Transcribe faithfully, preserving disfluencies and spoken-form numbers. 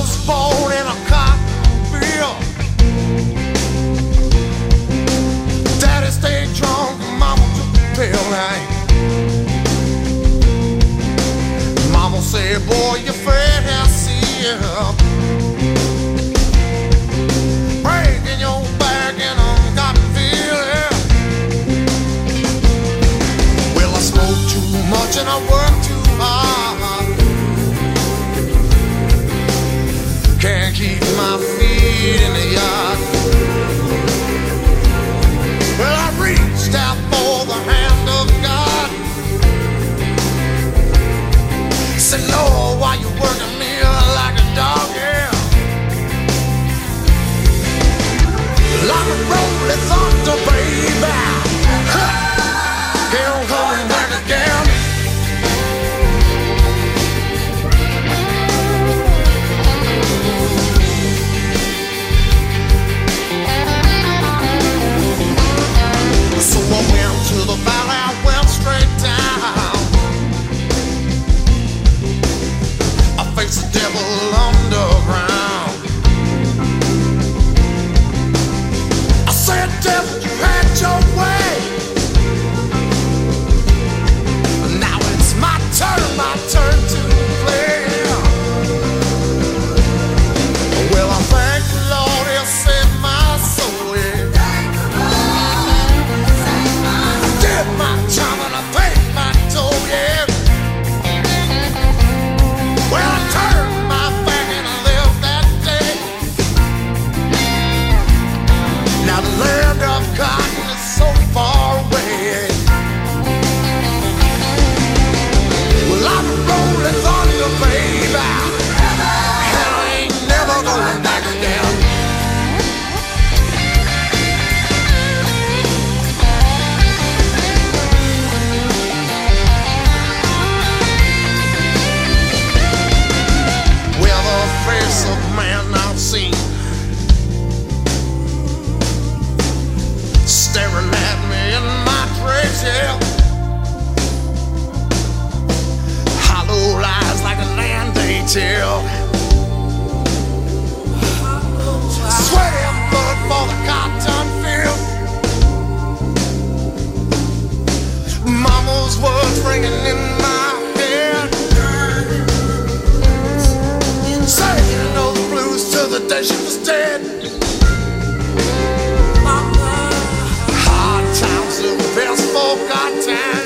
was born in a cotton field. Daddy stayed drunk, mama took the pill. Hey. Mama said, boy, you're fat as hell. Breaking your back in a cotton field. Yeah. Well, I smoked too much and I worked too hard. Can't keep my feet in the yard. Well, I reached out for the hand of God. Said, Lord, why you working me like a dog? Yeah. Like a rolling thunder, baby. Here I'm coming back again. So I went to the valley, I went straight down. I faced the devil underground. I said, devil, you had your way. Now it's my turn, my turn to play. Well, I thank the Lord, He'll save my soul. Yeah. My time and I paid my toll, yeah. Well, I turned my back and I left that day. Now the land of cotton is so far away. Well, I'm rolling thunder, baby, and I ain't never going back again. Face of man not seen, staring at me in my dreams, yeah. Hollow lies like a land they tell. Sweating blood for the cotton field. Mama's words ringing in my head, saying those blues till the day she was dead. Hard times are the best forgotten.